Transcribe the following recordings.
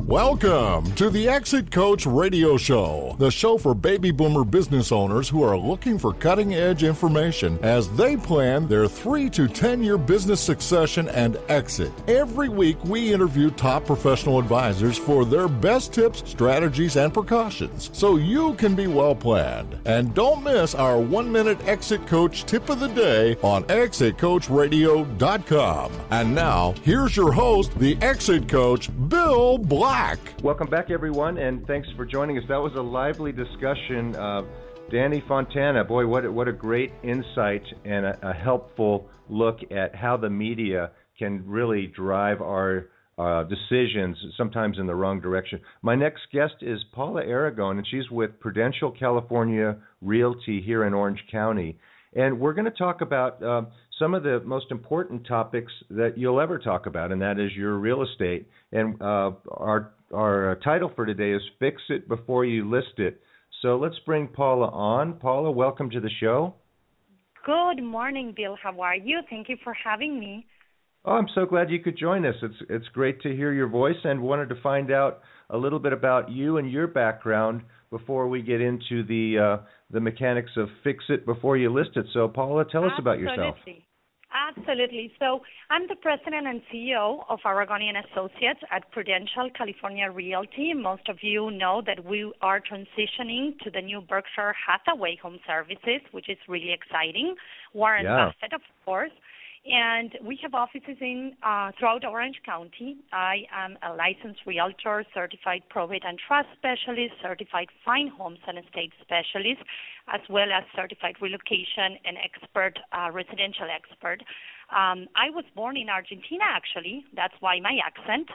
Welcome to the Exit Coach Radio Show, the show for baby boomer business owners who are looking for cutting-edge information as they plan their 3 to 10-year business succession and exit. Every week, we interview top professional advisors for their best tips, strategies, and precautions so you can be well-planned. And don't miss our 1-minute Exit Coach tip of the day on exitcoachradio.com. And now, here's your host, the Exit Coach, Bill Black. Welcome back, everyone, and thanks for joining us. That was a lively discussion. Danny Fontana, boy, what a great insight and a helpful look at how the media can really drive our decisions, sometimes in the wrong direction. My next guest is Paula Aragon, and she's with Prudential California Realty here in Orange County. And we're going to talk about some of the most important topics that you'll ever talk about, and that is your real estate. And our title for today is Fix It Before You List It. So let's bring Paula on. Paula, welcome to the show. Good morning, Bill. How are you? Thank you for having me. Oh, I'm so glad you could join us. It's great to hear your voice, and wanted to find out a little bit about you and your background before we get into the mechanics of Fix It Before You List It. So, Paula, tell us about yourself. Absolutely. So I'm the president and CEO of Aragonian Associates at Prudential California Realty. Most of you know that we are transitioning to the new Berkshire Hathaway Home Services, which is really exciting. Warren Buffett, of course. And we have offices in throughout Orange County. I am a licensed realtor, certified probate and trust specialist, certified fine homes and estate specialist, as well as certified relocation and expert, residential expert. I was born in Argentina, actually. That's why my accent.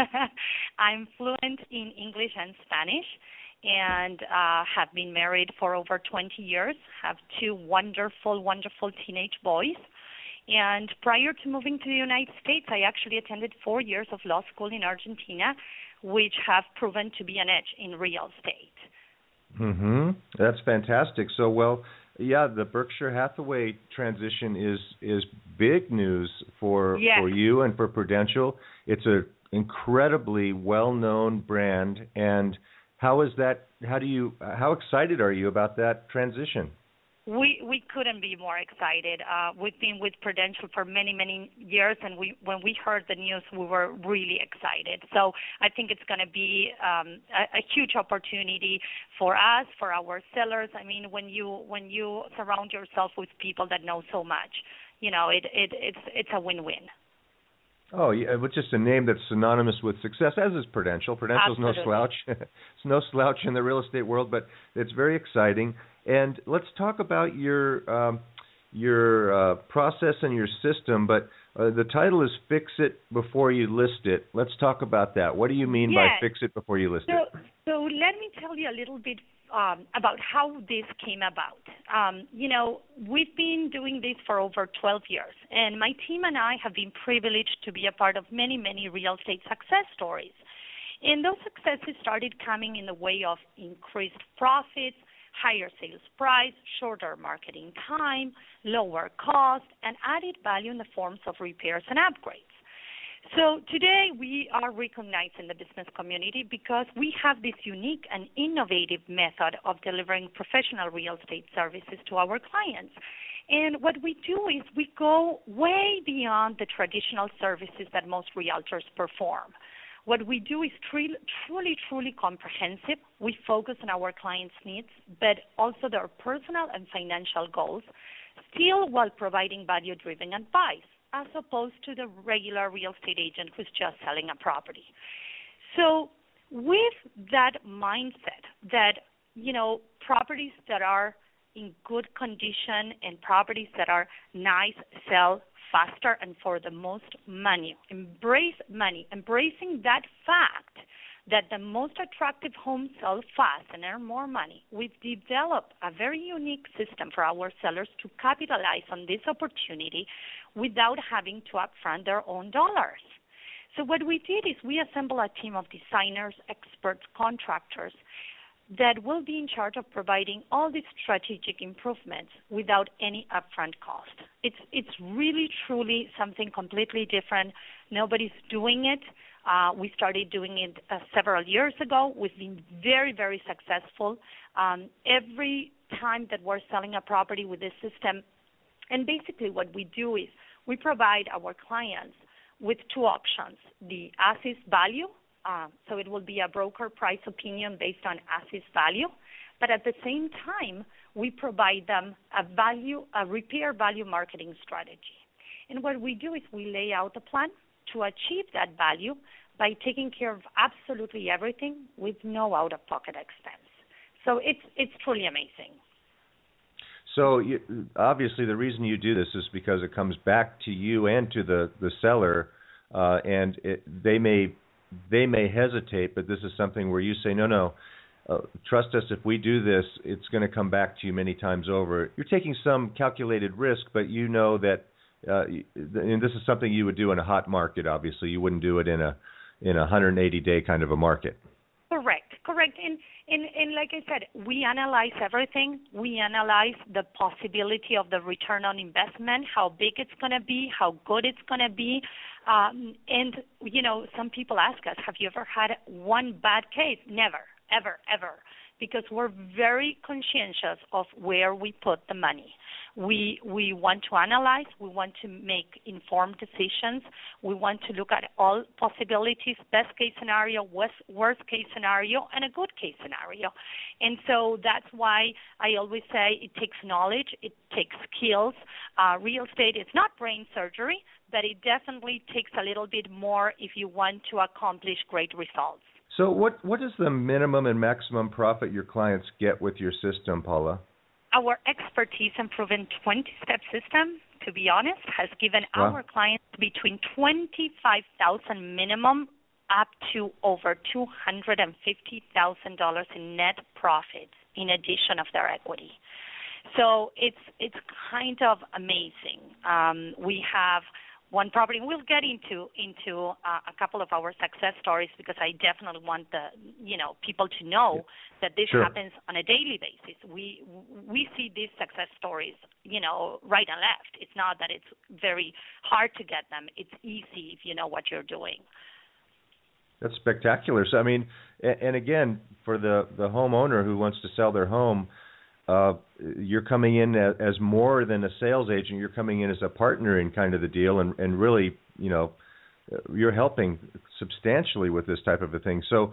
I'm fluent in English and Spanish, and have been married for over 20 years, have 2 wonderful, wonderful teenage boys. And prior to moving to the United States, I actually attended 4 years of law school in Argentina, which have proven to be an edge in real estate. That's fantastic. So, well, yeah, the Berkshire Hathaway transition is big news for you and for Prudential. It's an incredibly well-known brand. And how excited are you about that transition? We couldn't be more excited. We've been with Prudential for many, many years, and when we heard the news, we were really excited. So I think it's going to be a huge opportunity for us, for our sellers. I mean, when you surround yourself with people that know so much, you know, it's a win-win. Oh, yeah, with just a name that's synonymous with success, as is Prudential. Prudential's no slouch. It's no slouch in the real estate world, but it's very exciting. And let's talk about your process and your system, but the title is Fix It Before You List It. Let's talk about that. What do you mean by Fix It Before You List It? So let me tell you a little bit about how this came about. We've been doing this for over 12 years, and my team and I have been privileged to be a part of many, many real estate success stories. And those successes started coming in the way of increased profits, higher sales price, shorter marketing time, lower cost, and added value in the forms of repairs and upgrades. So today we are recognized in the business community because we have this unique and innovative method of delivering professional real estate services to our clients. And what we do is we go way beyond the traditional services that most realtors perform. What we do is truly comprehensive. We focus on our clients' needs, but also their personal and financial goals, still while providing value-driven advice, as opposed to the regular real estate agent who's just selling a property. So with that mindset that, properties that are in good condition and properties that are nice sell faster and for the most money. Embracing that fact that the most attractive homes sell fast and earn more money. We've developed a very unique system for our sellers to capitalize on this opportunity without having to upfront their own dollars. So what we did is we assembled a team of designers, experts, contractors, that will be in charge of providing all these strategic improvements without any upfront cost. It's really, truly something completely different. Nobody's doing it. We started doing it several years ago. We've been very, very successful. Every time that we're selling a property with this system, and basically what we do is we provide our clients with two options: the as-is value, so it will be a broker price opinion based on as-is value, but at the same time, we provide them a repair value marketing strategy. And what we do is we lay out a plan to achieve that value by taking care of absolutely everything with no out-of-pocket expense. So it's truly amazing. So obviously the reason you do this is because it comes back to you and to the seller, and they may hesitate, but this is something where you say, no, trust us, if we do this, it's going to come back to you many times over. You're taking some calculated risk, but you know that, and this is something you would do in a hot market, obviously. You wouldn't do it in a 180-day kind of a market. Correct. And like I said, we analyze everything. We analyze the possibility of the return on investment, how big it's going to be, how good it's going to be. And, some people ask us, have you ever had one bad case? Never, ever. Because we're very conscientious of where we put the money. We want to analyze. We want to make informed decisions. We want to look at all possibilities, best case scenario, worst case scenario, and a good case scenario. And so that's why I always say it takes knowledge, it takes skills. Real estate is not brain surgery, but it definitely takes a little bit more if you want to accomplish great results. So what is the minimum and maximum profit your clients get with your system, Paula? Our expertise and proven 20-step system, to be honest, has given our clients between $25,000 minimum up to over $250,000 in net profits in addition of their equity. So it's kind of amazing. We have one property. We'll get into a couple of our success stories because I definitely want people to know that this happens on a daily basis. We see these success stories, right and left. It's not that it's very hard to get them. It's easy if you know what you're doing. That's spectacular. So, I mean, and again, for the homeowner who wants to sell their home, you're coming in as more than a sales agent. You're coming in as a partner in kind of the deal, and really, you're helping substantially with this type of a thing. So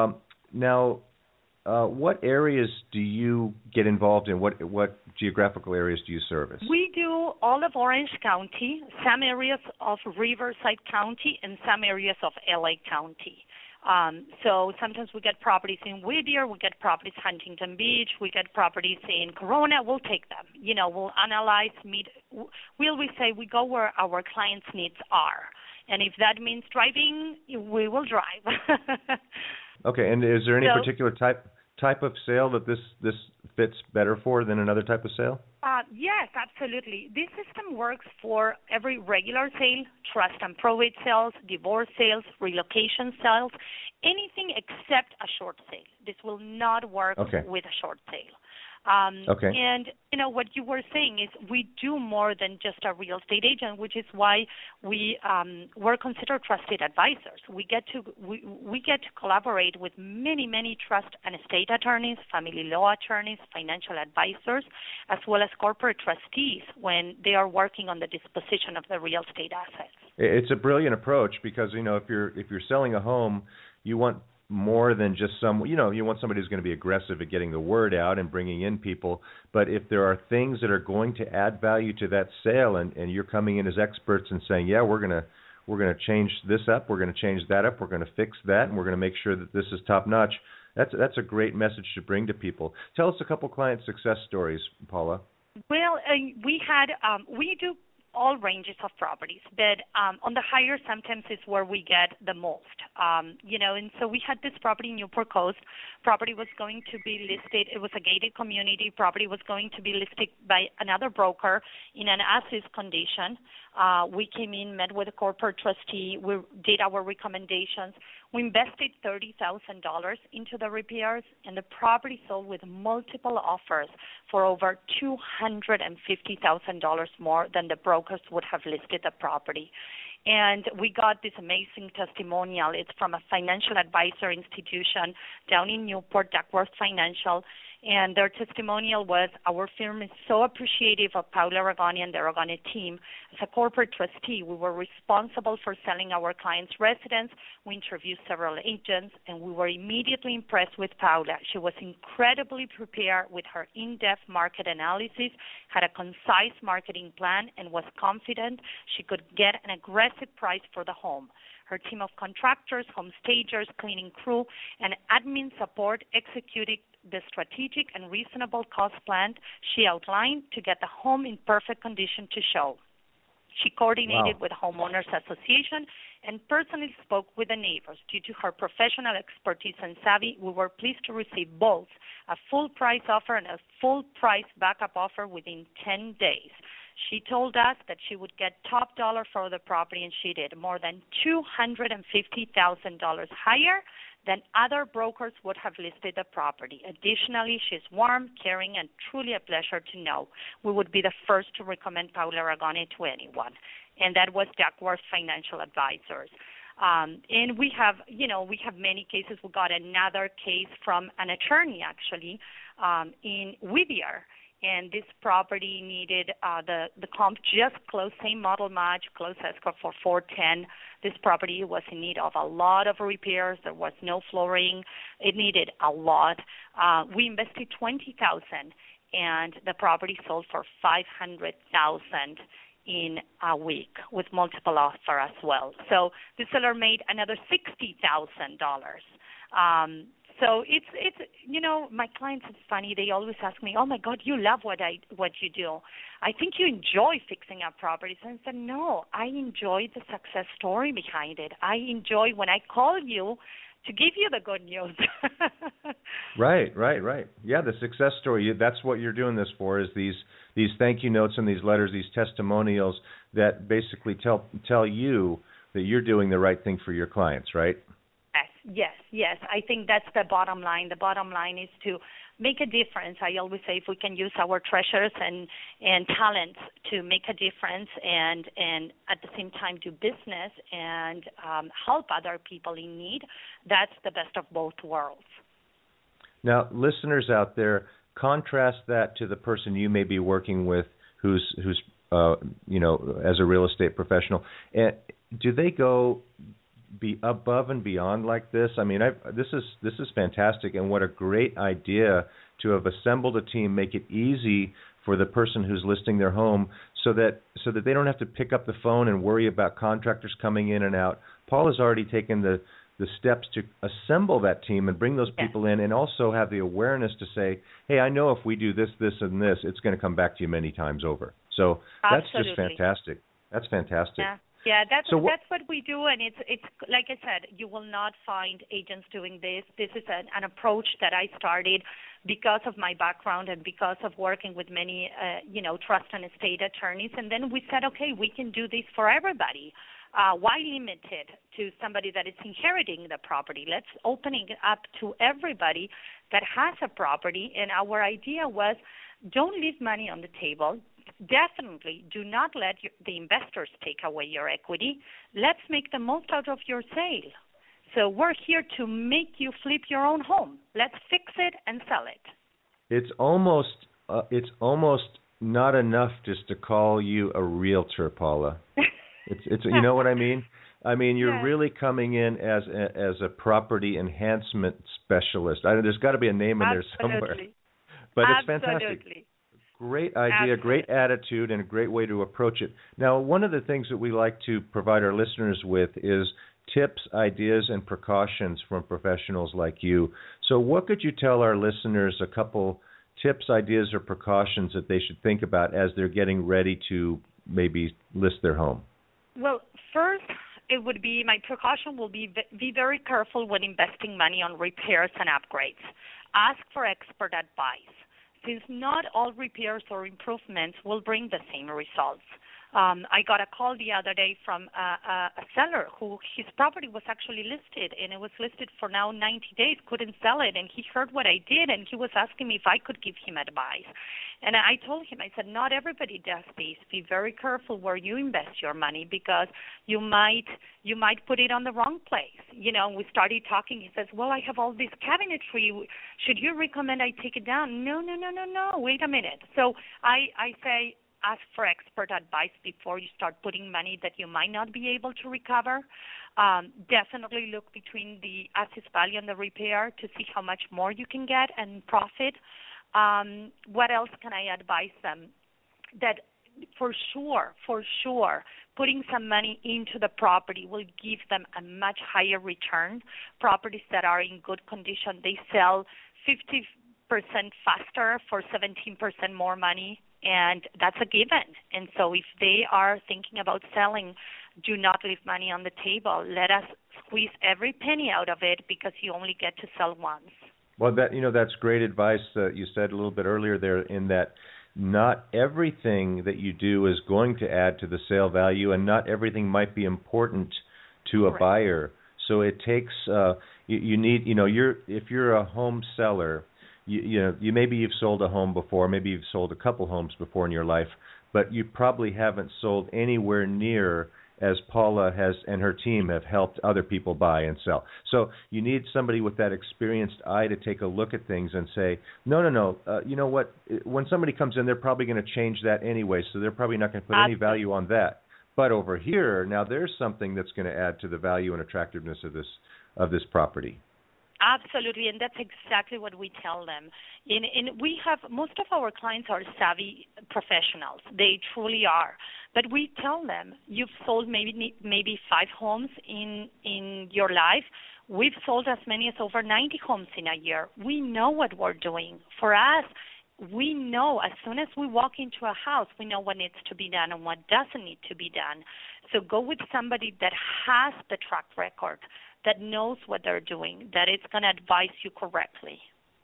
now, what areas do you get involved in? What geographical areas do you service? We do all of Orange County, some areas of Riverside County, and some areas of LA County. So sometimes we get properties in Whittier, we get properties Huntington Beach, we get properties in Corona. We'll take them. We'll analyze, we always say we go where our clients' needs are. And if that means driving, we will drive. Okay, and is there any particular type of sale that this fits better for than another type of sale? Yes, absolutely. This system works for every regular sale, trust and probate sales, divorce sales, relocation sales, anything except a short sale. This will not work with a short sale. And, what you were saying is we do more than just a real estate agent, which is why we're considered trusted advisors. We get to collaborate with many, many trust and estate attorneys, family law attorneys, financial advisors, as well as corporate trustees when they are working on the disposition of the real estate assets. It's a brilliant approach because, if you're selling a home, you want more than just you want somebody who's going to be aggressive at getting the word out and bringing in people. But if there are things that are going to add value to that sale, and you're coming in as experts and saying, yeah, we're going to change this up, we're going to change that up, we're going to fix that, and we're going to make sure that this is top notch. That's a great message to bring to people. Tell us a couple client success stories, Paula. Well, we do all ranges of properties, but on the higher sometimes is where we get the most. And so we had this property in Newport Coast. Property was going to be listed. It was a gated community. Property was going to be listed by another broker in an as-is condition. We came in, met with a corporate trustee. We did our recommendations. We invested $30,000 into the repairs, and the property sold with multiple offers for over $250,000 more than the brokers would have listed the property. And we got this amazing testimonial. It's from a financial advisor institution down in Newport, Duckworth Financial. And their testimonial was, our firm is so appreciative of Paula Aragone and the Aragone team. As a corporate trustee, we were responsible for selling our clients' residence. We interviewed several agents, and we were immediately impressed with Paula. She was incredibly prepared with her in-depth market analysis, had a concise marketing plan, and was confident she could get an aggressive price for the home. Her team of contractors, home stagers, cleaning crew, and admin support executed the strategic and reasonable cost plan she outlined to get the home in perfect condition to show. She coordinated with Homeowners Association and personally spoke with the neighbors. Due to her professional expertise and savvy, we were pleased to receive both a full price offer and a full price backup offer within 10 days. She told us that she would get top dollar for the property, and she did, more than $250,000 higher than other brokers would have listed the property. Additionally, she's warm, caring, and truly a pleasure to know. We would be the first to recommend Paula Aragone to anyone. And that was Duckworth Financial Advisors. And we have many cases. We got another case from an attorney, actually, in Whittier. And this property needed the comp just closed, same model match, closed escrow for $410,000. This property was in need of a lot of repairs. There was no flooring. It needed a lot. We invested $20,000, and the property sold for $500,000 in a week with multiple offer as well. So the seller made another $60,000. So it's my clients, it's funny, they always ask me, oh my God, you love what you do. I think you enjoy fixing up properties. And I said, no, I enjoy the success story behind it. I enjoy when I call you to give you the good news. Right. Yeah, the success story, that's what you're doing this for, is these thank you notes and these letters, these testimonials that basically tell you that you're doing the right thing for your clients, right? Yes. I think that's the bottom line. The bottom line is to make a difference. I always say if we can use our treasures and talents to make a difference and at the same time do business and help other people in need, that's the best of both worlds. Now, listeners out there, contrast that to the person you may be working with who's as a real estate professional. And do they go be above and beyond like this? I mean, this is fantastic, and what a great idea to have assembled a team, make it easy for the person who's listing their home so that they don't have to pick up the phone and worry about contractors coming in and out. Paul has already taken the steps to assemble that team and bring those people in, and also have the awareness to say, hey, I know if we do this, this, and this, it's going to come back to you many times over. So that's just fantastic. That's fantastic. Yeah, that's what we do, and it's like I said, you will not find agents doing this. This is an approach that I started because of my background and because of working with many, trust and estate attorneys. And then we said, okay, we can do this for everybody. Why limit it to somebody that is inheriting the property? Let's open it up to everybody that has a property. And our idea was, don't leave money on the table. Definitely do not let the investors take away your equity. Let's make the most out of your sale. So we're here to make you flip your own home. Let's fix it and sell it. It's almost not enough just to call you a realtor, Paula. It's you know what I mean? I mean, you're really coming in as a property enhancement specialist. There's got to be a name in there somewhere. But it's fantastic. Great idea, great attitude, and a great way to approach it. Now, one of the things that we like to provide our listeners with is tips, ideas, and precautions from professionals like you. So what could you tell our listeners, a couple tips, ideas, or precautions that they should think about as they're getting ready to maybe list their home? Well, first, it would be, my precaution will be very careful when investing money on repairs and upgrades. Ask for expert advice, since not all repairs or improvements will bring the same results. I got a call the other day from a seller who his property was actually listed, and it was listed for now 90 days, couldn't sell it, and he heard what I did, and he was asking me if I could give him advice. And I told him, I said, not everybody does this. Be very careful where you invest your money, because you might put it on the wrong place. You know, we started talking. He says, well, I have all this cabinetry. Should you recommend I take it down? No. Wait a minute. So I say, ask for expert advice before you start putting money that you might not be able to recover. Definitely look between the asset value and the repair to see how much more you can get and profit. What else can I advise them? That for sure, putting some money into the property will give them a much higher return. Properties that are in good condition, they sell 50% faster for 17% more money. And that's a given. And so if they are thinking about selling, do not leave money on the table. Let us squeeze every penny out of it, because you only get to sell once. Well, that's great advice. You said a little bit earlier there, in that not everything that you do is going to add to the sale value, and not everything might be important to a buyer. So it takes you need, if you're a home seller, you maybe you've sold a home before, maybe you've sold a couple homes before in your life, but you probably haven't sold anywhere near as Paula has and her team have helped other people buy and sell. So you need somebody with that experienced eye to take a look at things and say, no, you know what? When somebody comes in, they're probably going to change that anyway, so they're probably not going to put any value on that. But over here, now there's something that's going to add to the value and attractiveness of this property. Absolutely, and that's exactly what we tell them. And we have, most of our clients are savvy professionals. They truly are. But we tell them, you've sold maybe 5 homes in your life. We've sold as many as over 90 homes in a year. We know what we're doing. For us, we know as soon as we walk into a house, we know what needs to be done and what doesn't need to be done. So go with somebody that has the track record, that knows what they're doing, that it's going to advise you correctly.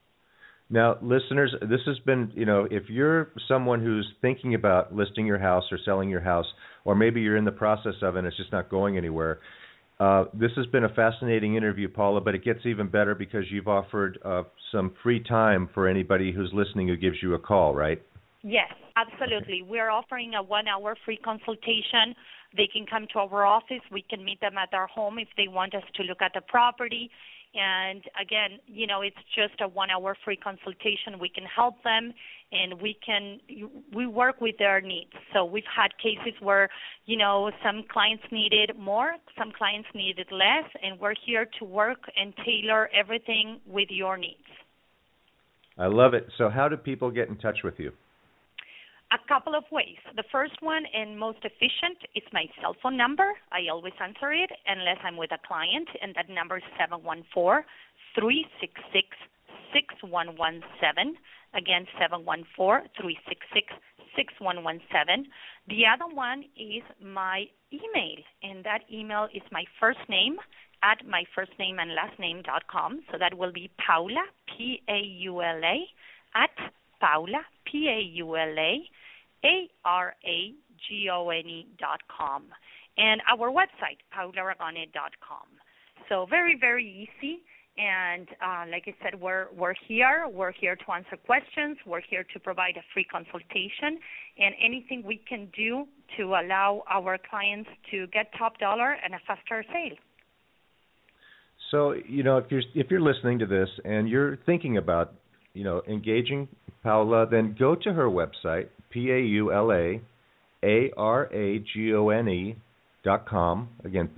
Now, listeners, this has been, if you're someone who's thinking about listing your house or selling your house, or maybe you're in the process of it and it's just not going anywhere, this has been a fascinating interview, Paula, but it gets even better because you've offered some free time for anybody who's listening who gives you a call, right? Yes, absolutely. We're offering a 1-hour free consultation. They can come to our office. We can meet them at their home if they want us to look at the property. And again, it's just a 1-hour free consultation. We can help them, and we work with their needs. So we've had cases where, some clients needed more, some clients needed less, and we're here to work and tailor everything with your needs. I love it. So how do people get in touch with you? A couple of ways. The first one and most efficient is my cell phone number. I always answer it unless I'm with a client, and that number is 714-366-6117. Again, 714-366-6117. The other one is my email, and that email is my first name at myfirstnameandlastname.com. So that will be Paula, Paula, at Paula, PaulaAragone.com, and our website, PaulaAragone.com. So very, very easy. And like I said, we're here. We're here to answer questions. We're here to provide a free consultation, and anything we can do to allow our clients to get top dollar and a faster sale. So, if you're listening to this and you're thinking about engaging Paula, then go to her website, PaulaAragone.com. Again,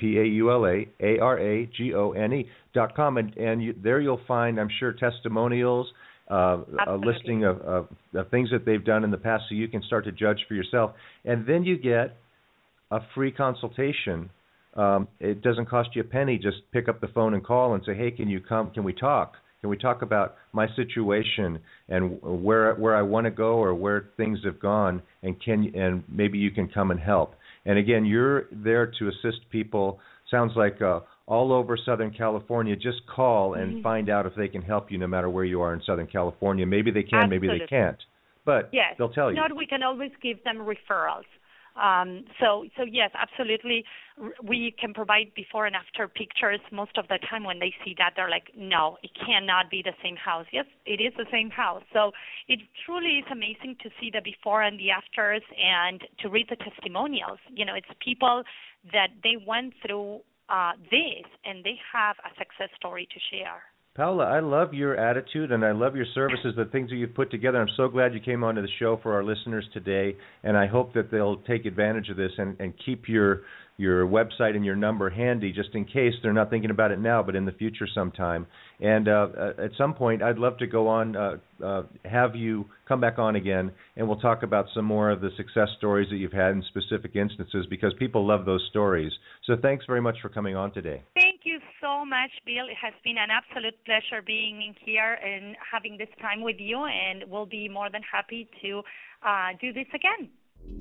PaulaAragone.com. And there you'll find, I'm sure, testimonials, a listing of things that they've done in the past, so you can start to judge for yourself. And then you get a free consultation. It doesn't cost you a penny. Just pick up the phone and call and say, hey, can you come? Can we talk? Can we talk about my situation and where I want to go or where things have gone, and maybe you can come and help. And again, you're there to assist people sounds like all over Southern California. Just call and find out if they can help you no matter where you are in Southern California. Maybe they can, Absolutely. maybe they can't. But yes. they'll tell you. If not, we can always give them referrals. So yes, absolutely. We can provide before and after pictures. Most of the time when they see that, they're like, no, it cannot be the same house. Yes, it is the same house. So it truly is amazing to see the before and the afters and to read the testimonials. It's people that they went through this and they have a success story to share. Paula, I love your attitude and I love your services, the things that you've put together. I'm so glad you came onto the show for our listeners today, and I hope that they'll take advantage of this and keep your website and your number handy just in case they're not thinking about it now, but in the future sometime. And at some point, I'd love to go on, have you come back on again, and we'll talk about some more of the success stories that you've had in specific instances, because people love those stories. So thanks very much for coming on today. Thank you so much, Bill. It has been an absolute pleasure being in here and having this time with you, and we'll be more than happy to do this again.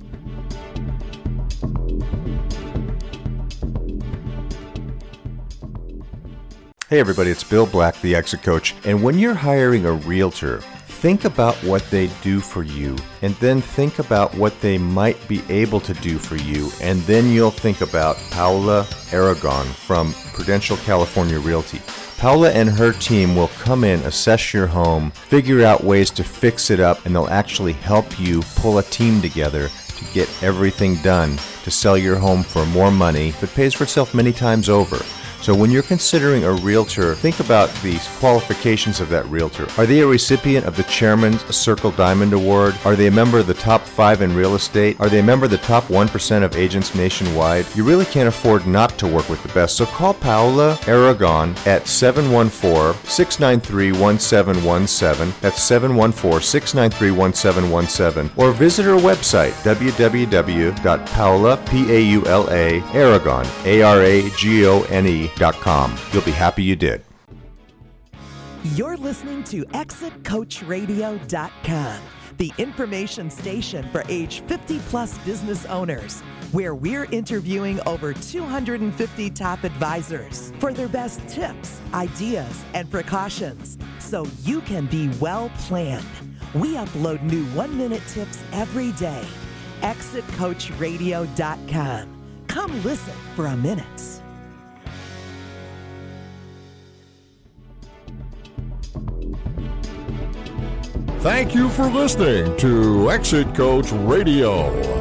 Hey everybody, it's Bill Black, the Exit Coach, and when you're hiring a realtor, think about what they do for you, and then think about what they might be able to do for you, and then you'll think about Paula Aragon from Prudential California Realty. Paula and her team will come in, assess your home, figure out ways to fix it up, and they'll actually help you pull a team together to get everything done to sell your home for more money that pays for itself many times over. So when you're considering a realtor, think about the qualifications of that realtor. Are they a recipient of the Chairman's Circle Diamond Award? Are they a member of the top 5 in real estate? Are they a member of the top 1% of agents nationwide? You really can't afford not to work with the best. So call Paula Aragon at 714-693-1717. That's 714-693-1717. Or visit her website, www.paula.aragon.com. You'll be happy you did. You're listening to ExitCoachRadio.com, the information station for age 50-plus business owners, where we're interviewing over 250 top advisors for their best tips, ideas, and precautions, so you can be well planned. We upload new 1-minute tips every day. ExitCoachRadio.com. Come listen for a minute. Thank you for listening to Exit Coach Radio.